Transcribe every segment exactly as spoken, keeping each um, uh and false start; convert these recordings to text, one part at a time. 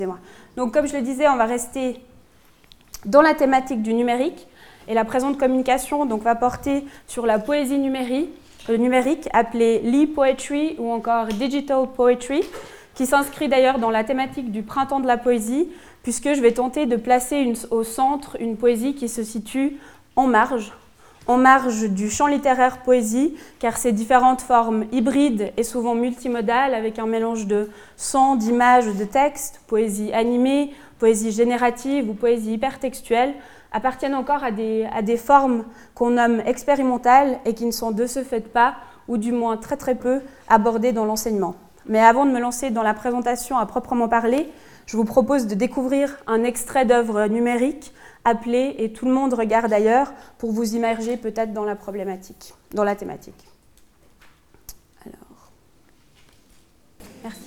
Donc, comme je le disais, on va rester dans la thématique du numérique. Et la présente communication donc, va porter sur la poésie numérique, euh, numérique appelée l'e-poetry ou encore digital poetry, qui s'inscrit d'ailleurs dans la thématique du printemps de la poésie, puisque je vais tenter de placer une, au centre une poésie qui se situe en marge, en marge du champ littéraire poésie, car ces différentes formes hybrides et souvent multimodales, avec un mélange de sons, d'images, de textes, poésie animée, poésie générative ou poésie hypertextuelle, appartiennent encore à des, à des formes qu'on nomme expérimentales et qui ne sont de ce fait pas, ou du moins très très peu, abordées dans l'enseignement. Mais avant de me lancer dans la présentation à proprement parler, je vous propose de découvrir un extrait d'œuvre numérique appelé « Et tout le monde regarde ailleurs » pour vous immerger peut-être dans la problématique, dans la thématique. Alors, merci.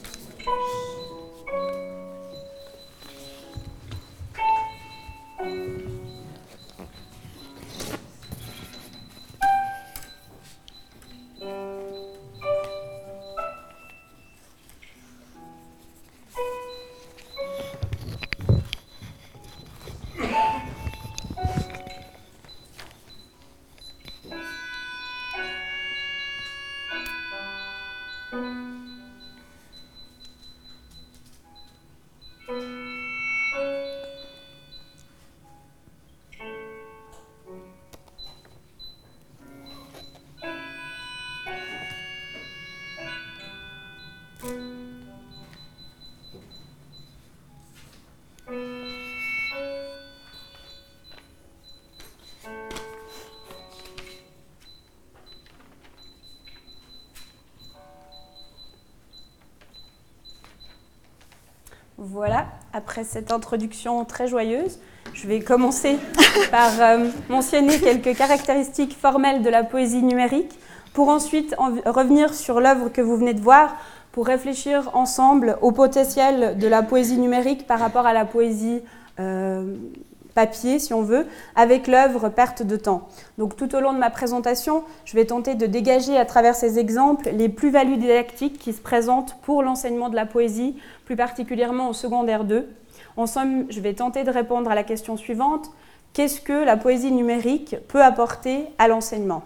Voilà, après cette introduction très joyeuse, je vais commencer par euh, mentionner quelques caractéristiques formelles de la poésie numérique pour ensuite en revenir sur l'œuvre que vous venez de voir pour réfléchir ensemble au potentiel de la poésie numérique par rapport à la poésie euh, papier, si on veut, avec l'œuvre Perte de temps. Donc tout au long de ma présentation, je vais tenter de dégager à travers ces exemples les plus-values didactiques qui se présentent pour l'enseignement de la poésie, plus particulièrement au secondaire deux. En somme, je vais tenter de répondre à la question suivante: qu'est-ce que la poésie numérique peut apporter à l'enseignement?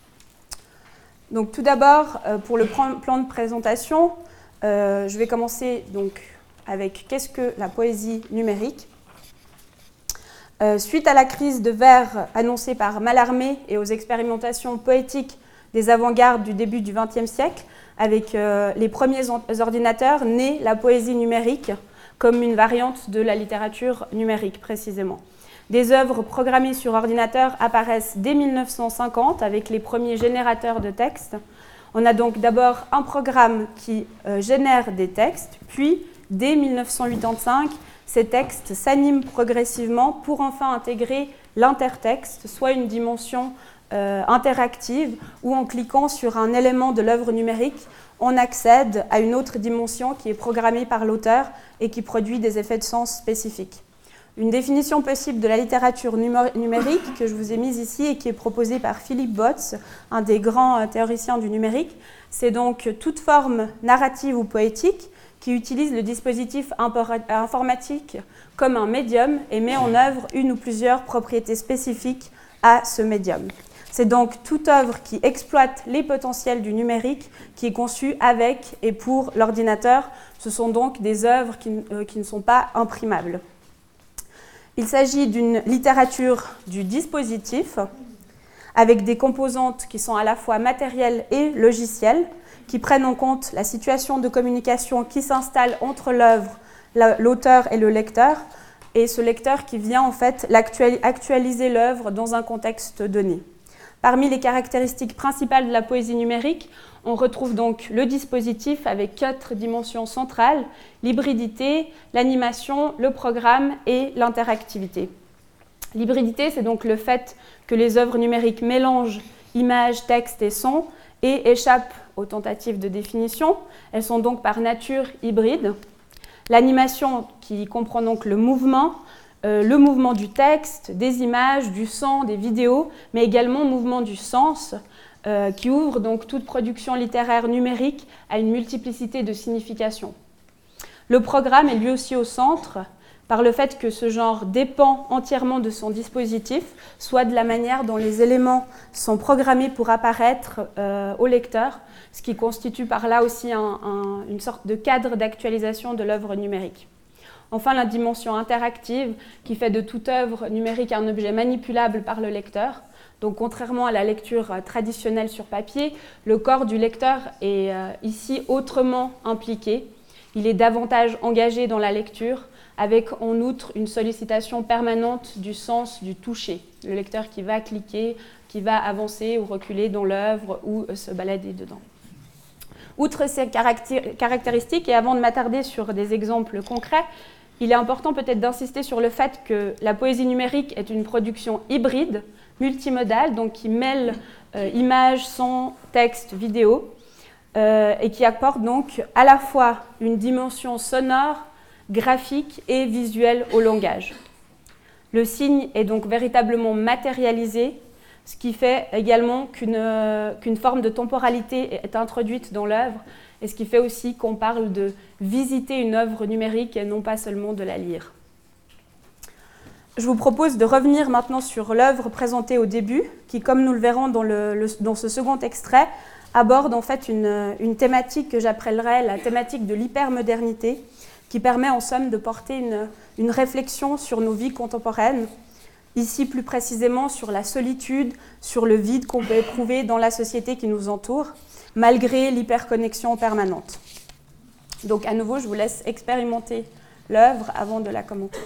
Donc tout d'abord, pour le plan de présentation, euh, je vais commencer donc avec qu'est-ce que la poésie numérique. Euh, suite à la crise de verre annoncée par Mallarmé et aux expérimentations poétiques des avant-gardes du début du vingtième siècle, avec euh, les premiers ordinateurs, naît la poésie numérique comme une variante de la littérature numérique précisément. Des œuvres programmées sur ordinateur apparaissent dès mille neuf cent cinquante avec les premiers générateurs de textes. On a donc d'abord un programme qui euh, génère des textes, puis dès mille neuf cent quatre-vingt-quinze, ces textes s'animent progressivement pour enfin intégrer l'intertexte, soit une dimension euh, interactive où en cliquant sur un élément de l'œuvre numérique, on accède à une autre dimension qui est programmée par l'auteur et qui produit des effets de sens spécifiques. Une définition possible de la littérature numérique que je vous ai mise ici et qui est proposée par Philippe Botz, un des grands théoriciens du numérique, c'est donc toute forme narrative ou poétique qui utilise le dispositif informatique comme un médium et met en œuvre une ou plusieurs propriétés spécifiques à ce médium. C'est donc toute œuvre qui exploite les potentiels du numérique qui est conçue avec et pour l'ordinateur. Ce sont donc des œuvres qui, euh, qui ne sont pas imprimables. Il s'agit d'une littérature du dispositif avec des composantes qui sont à la fois matérielles et logicielles, qui prennent en compte la situation de communication qui s'installe entre l'œuvre, l'auteur et le lecteur, et ce lecteur qui vient en fait actualiser l'œuvre dans un contexte donné. Parmi les caractéristiques principales de la poésie numérique, on retrouve donc le dispositif avec quatre dimensions centrales: l'hybridité, l'animation, le programme et l'interactivité. L'hybridité, c'est donc le fait que les œuvres numériques mélangent images, textes et sons et échappent aux tentatives de définition. Elles sont donc par nature hybrides. L'animation qui comprend donc le mouvement, euh, le mouvement du texte, des images, du son, des vidéos, mais également le mouvement du sens, euh, qui ouvre donc toute production littéraire numérique à une multiplicité de significations. Le programme est lui aussi au centre, par le fait que ce genre dépend entièrement de son dispositif, soit de la manière dont les éléments sont programmés pour apparaître euh, au lecteur, ce qui constitue par là aussi un, un, une sorte de cadre d'actualisation de l'œuvre numérique. Enfin, la dimension interactive qui fait de toute œuvre numérique un objet manipulable par le lecteur. Donc, contrairement à la lecture traditionnelle sur papier, le corps du lecteur est euh, ici autrement impliqué. Il est davantage engagé dans la lecture, avec en outre une sollicitation permanente du sens du toucher. Le lecteur qui va cliquer, qui va avancer ou reculer dans l'œuvre ou se balader dedans. Outre ces caractéristiques, et avant de m'attarder sur des exemples concrets, il est important peut-être d'insister sur le fait que la poésie numérique est une production hybride, multimodale, donc qui mêle euh, images, son, texte, vidéo, euh, et qui apporte donc à la fois une dimension sonore, graphique et visuelle au langage. Le signe est donc véritablement matérialisé, ce qui fait également qu'une euh, qu'une forme de temporalité est introduite dans l'œuvre, et ce qui fait aussi qu'on parle de visiter une œuvre numérique et non pas seulement de la lire. Je vous propose de revenir maintenant sur l'œuvre présentée au début, qui, comme nous le verrons dans, le, le, dans ce second extrait, aborde en fait une, une thématique que j'appellerais la thématique de l'hypermodernité, qui permet en somme de porter une, une réflexion sur nos vies contemporaines, ici plus précisément sur la solitude, sur le vide qu'on peut éprouver dans la société qui nous entoure, malgré l'hyperconnexion permanente. Donc à nouveau, je vous laisse expérimenter l'œuvre avant de la commenter.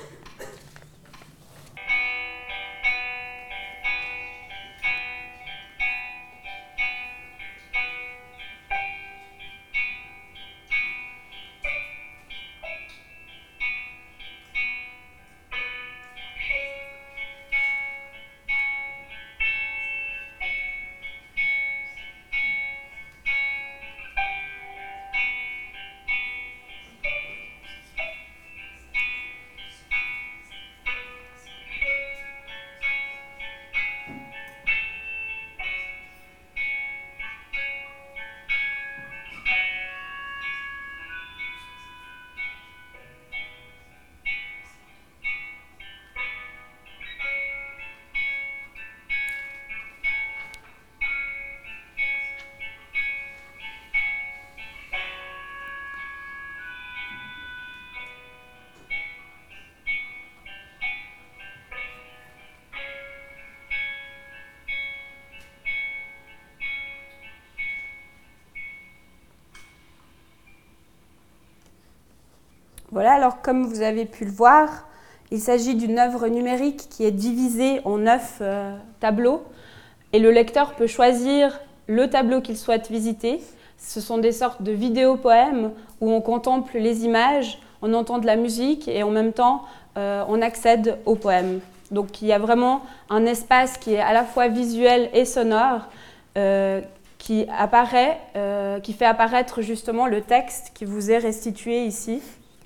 Voilà, alors comme vous avez pu le voir, il s'agit d'une œuvre numérique qui est divisée en neuf euh, tableaux et le lecteur peut choisir le tableau qu'il souhaite visiter. Ce sont des sortes de vidéo-poèmes où on contemple les images, on entend de la musique et en même temps euh, on accède au poème. Donc il y a vraiment un espace qui est à la fois visuel et sonore euh, qui, apparaît, euh, qui fait apparaître justement le texte qui vous est restitué ici.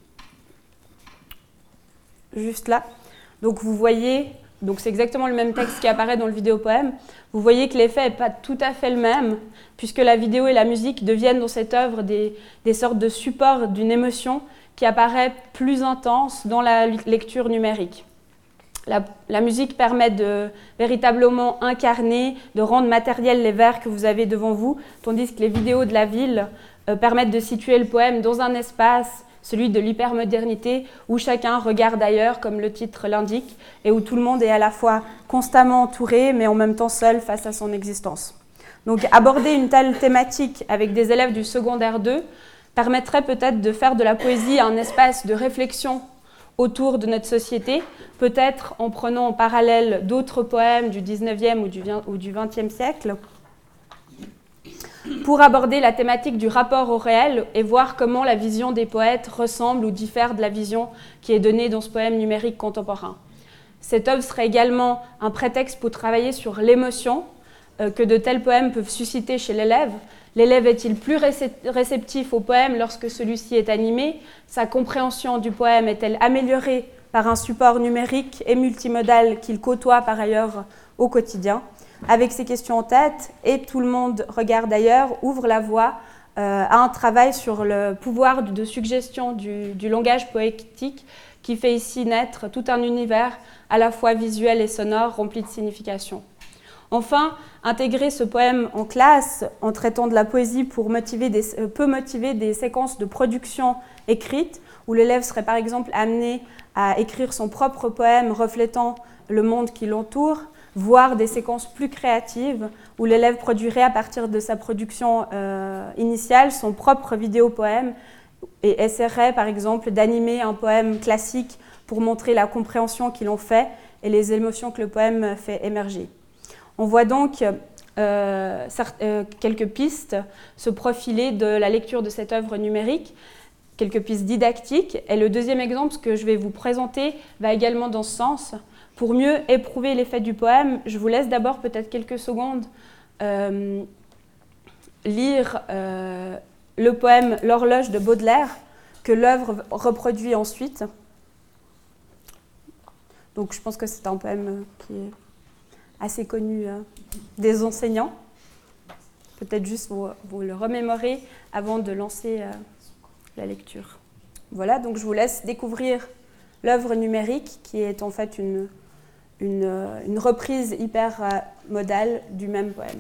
Juste là. Donc vous voyez, donc c'est exactement le même texte qui apparaît dans le vidéopoème. Vous voyez que l'effet n'est pas tout à fait le même, puisque la vidéo et la musique deviennent dans cette œuvre des, des sortes de supports d'une émotion qui apparaît plus intense dans la lecture numérique. La, la musique permet de véritablement incarner, de rendre matériels les vers que vous avez devant vous, tandis que les vidéos de la ville euh, permettent de situer le poème dans un espace, celui de l'hypermodernité, où chacun regarde ailleurs, comme le titre l'indique, et où tout le monde est à la fois constamment entouré, mais en même temps seul face à son existence. Donc aborder une telle thématique avec des élèves du secondaire deux permettrait peut-être de faire de la poésie un espace de réflexion autour de notre société, peut-être en prenant en parallèle d'autres poèmes du dix-neuvième ou du vingtième siècle, pour aborder la thématique du rapport au réel et voir comment la vision des poètes ressemble ou diffère de la vision qui est donnée dans ce poème numérique contemporain. Cette œuvre serait également un prétexte pour travailler sur l'émotion euh, que de tels poèmes peuvent susciter chez l'élève. L'élève est-il plus réceptif au poème lorsque celui-ci est animé? Sa compréhension du poème est-elle améliorée par un support numérique et multimodal qu'il côtoie par ailleurs au quotidien? Avec ces questions en tête, et tout le monde regarde ailleurs, ouvre la voie euh, a un travail sur le pouvoir de suggestion du, du langage poétique qui fait ici naître tout un univers à la fois visuel et sonore rempli de signification. Enfin, intégrer ce poème en classe en traitant de la poésie pour motiver des, euh, peut motiver des séquences de production écrite où l'élève serait par exemple amené à écrire son propre poème reflétant le monde qui l'entoure, voire des séquences plus créatives où l'élève produirait à partir de sa production euh, initiale son propre vidéo-poème et essaierait par exemple d'animer un poème classique pour montrer la compréhension qu'il en fait et les émotions que le poème fait émerger. On voit donc euh, euh, quelques pistes se profiler de la lecture de cette œuvre numérique, quelques pistes didactiques. Et le deuxième exemple que je vais vous présenter va également dans ce sens. Pour mieux éprouver l'effet du poème, je vous laisse d'abord peut-être quelques secondes euh, lire euh, le poème « L'horloge » de Baudelaire, que l'œuvre reproduit ensuite. Donc je pense que c'est un poème qui est assez connu euh, des enseignants. Peut-être juste vous, vous le remémorer avant de lancer euh, la lecture. Voilà, donc je vous laisse découvrir l'œuvre numérique qui est en fait une, une, une reprise hyper euh, modale du même poème.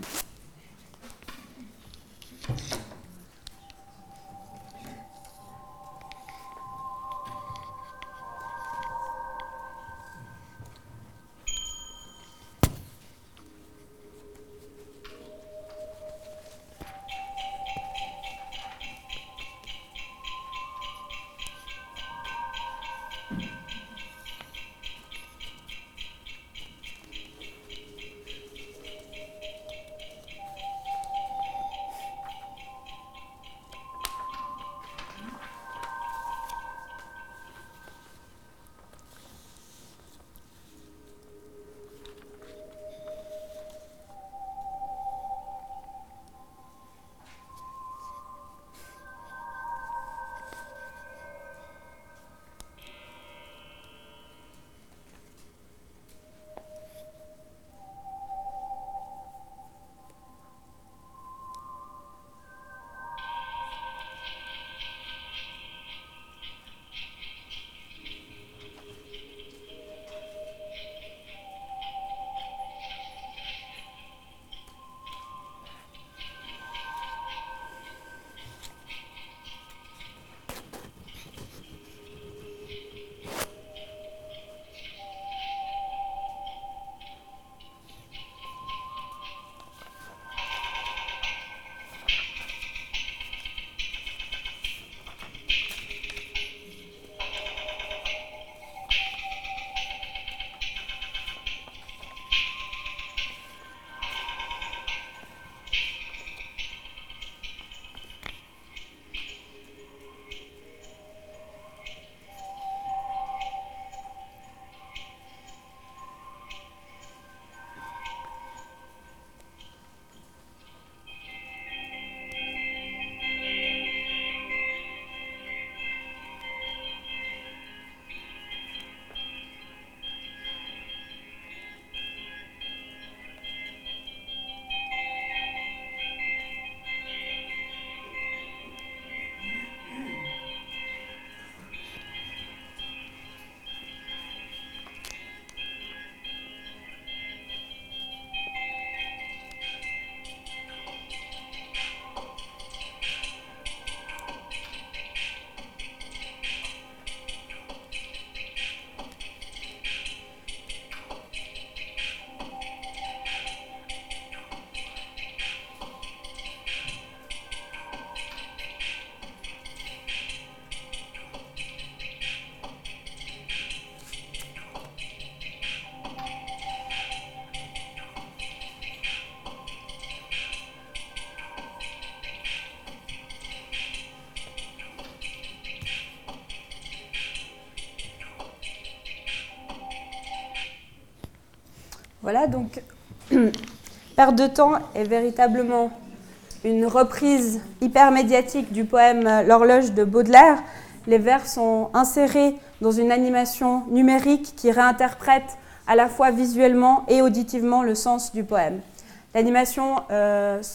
Voilà, donc Perte de temps est véritablement une reprise hyper médiatique du poème L'horloge de Baudelaire. Les vers sont insérés dans une animation numérique qui réinterprète à la fois visuellement et auditivement le sens du poème. L'animation euh,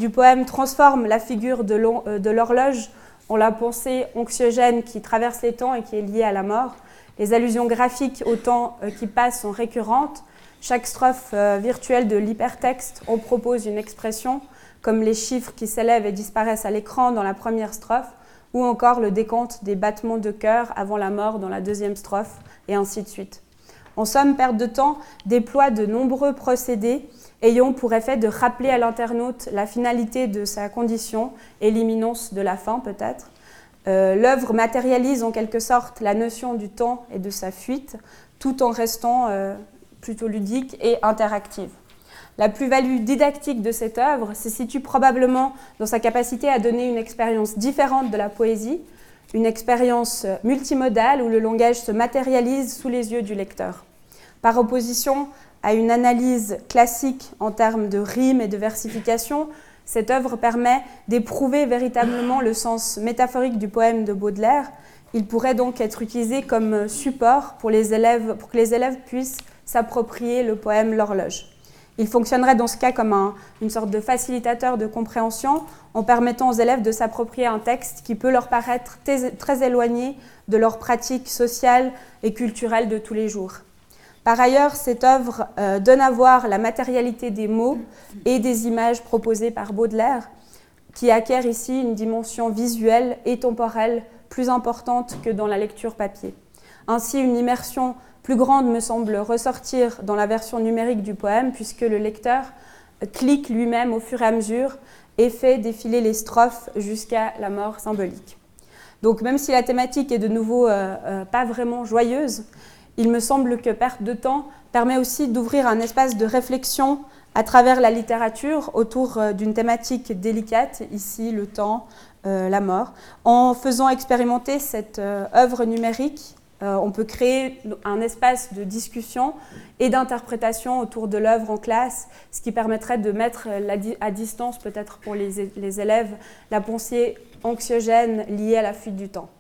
du poème transforme la figure de l'horloge en la pensée anxiogène qui traverse les temps et qui est liée à la mort. Les allusions graphiques au temps qui passe sont récurrentes. Chaque strophe virtuelle de l'hypertexte en propose une expression, comme les chiffres qui s'élèvent et disparaissent à l'écran dans la première strophe, ou encore le décompte des battements de cœur avant la mort dans la deuxième strophe, et ainsi de suite. En somme, Perte de temps déploie de nombreux procédés ayant pour effet de rappeler à l'internaute la finalité de sa condition et l'imminence de la fin peut-être. Euh, L'œuvre matérialise en quelque sorte la notion du temps et de sa fuite, tout en restant euh, plutôt ludique et interactive. La plus-value didactique de cette œuvre se situe probablement dans sa capacité à donner une expérience différente de la poésie, une expérience multimodale où le langage se matérialise sous les yeux du lecteur. Par opposition à une analyse classique en termes de rime et de versification, cette œuvre permet d'éprouver véritablement le sens métaphorique du poème de Baudelaire. Il pourrait donc être utilisé comme support pour, les élèves, pour que les élèves puissent s'approprier le poème L'Horloge. Il fonctionnerait dans ce cas comme un, une sorte de facilitateur de compréhension en permettant aux élèves de s'approprier un texte qui peut leur paraître très, très éloigné de leurs pratiques sociales et culturelles de tous les jours. Par ailleurs, cette œuvre euh, donne à voir la matérialité des mots et des images proposées par Baudelaire, qui acquiert ici une dimension visuelle et temporelle plus importante que dans la lecture papier. Ainsi, une immersion plus grande me semble ressortir dans la version numérique du poème, puisque le lecteur clique lui-même au fur et à mesure et fait défiler les strophes jusqu'à la mort symbolique. Donc même si la thématique est de nouveau euh, euh, pas vraiment joyeuse, il me semble que Perte de temps permet aussi d'ouvrir un espace de réflexion à travers la littérature autour euh, d'une thématique délicate, ici le temps, euh, la mort. En faisant expérimenter cette euh, œuvre numérique, Euh, on peut créer un espace de discussion et d'interprétation autour de l'œuvre en classe, ce qui permettrait de mettre la, à distance, peut-être pour les, les élèves, la pensée anxiogène liée à la fuite du temps.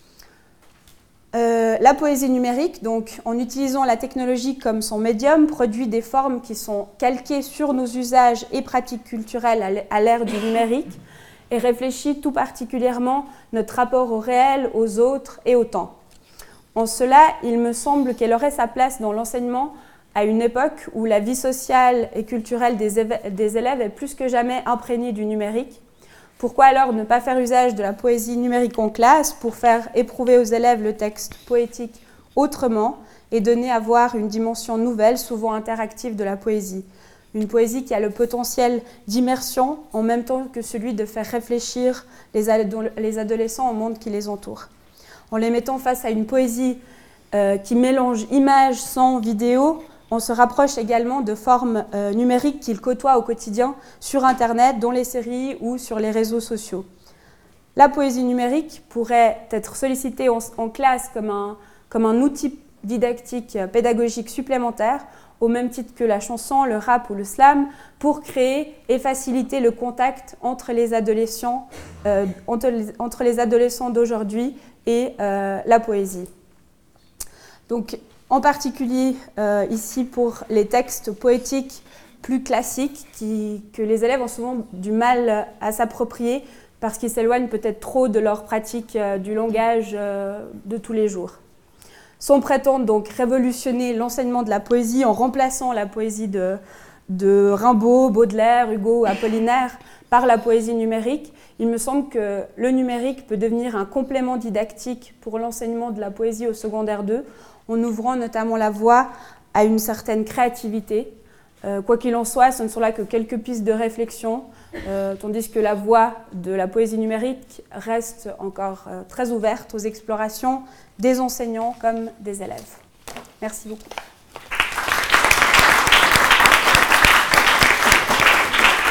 Euh, la poésie numérique, donc, en utilisant la technologie comme son médium, produit des formes qui sont calquées sur nos usages et pratiques culturelles à l'ère du numérique et réfléchit tout particulièrement notre rapport au réel, aux autres et au temps. En cela, il me semble qu'elle aurait sa place dans l'enseignement à une époque où la vie sociale et culturelle des, des élèves est plus que jamais imprégnée du numérique. Pourquoi alors ne pas faire usage de la poésie numérique en classe pour faire éprouver aux élèves le texte poétique autrement et donner à voir une dimension nouvelle, souvent interactive de la poésie. Une poésie qui a le potentiel d'immersion en même temps que celui de faire réfléchir les, ado- les adolescents au monde qui les entoure. En les mettant face à une poésie euh, qui mélange images, son, vidéo, on se rapproche également de formes euh, numériques qu'ils côtoient au quotidien sur Internet, dans les séries ou sur les réseaux sociaux. La poésie numérique pourrait être sollicitée en, en classe comme un, comme un outil didactique pédagogique supplémentaire, au même titre que la chanson, le rap ou le slam, pour créer et faciliter le contact entre les adolescents, euh, entre les, entre les adolescents d'aujourd'hui et euh, la poésie. Donc, en particulier euh, ici pour les textes poétiques plus classiques qui, que les élèves ont souvent du mal à s'approprier parce qu'ils s'éloignent peut-être trop de leur pratique euh, du langage euh, de tous les jours. Sont prétendent donc révolutionner l'enseignement de la poésie en remplaçant la poésie de, de Rimbaud, Baudelaire, Hugo ou Apollinaire par la poésie numérique. Il me semble que le numérique peut devenir un complément didactique pour l'enseignement de la poésie au secondaire deux, en ouvrant notamment la voie à une certaine créativité. Euh, quoi qu'il en soit, ce ne sont là que quelques pistes de réflexion, euh, tandis que la voie de la poésie numérique reste encore euh, très ouverte aux explorations des enseignants comme des élèves. Merci beaucoup.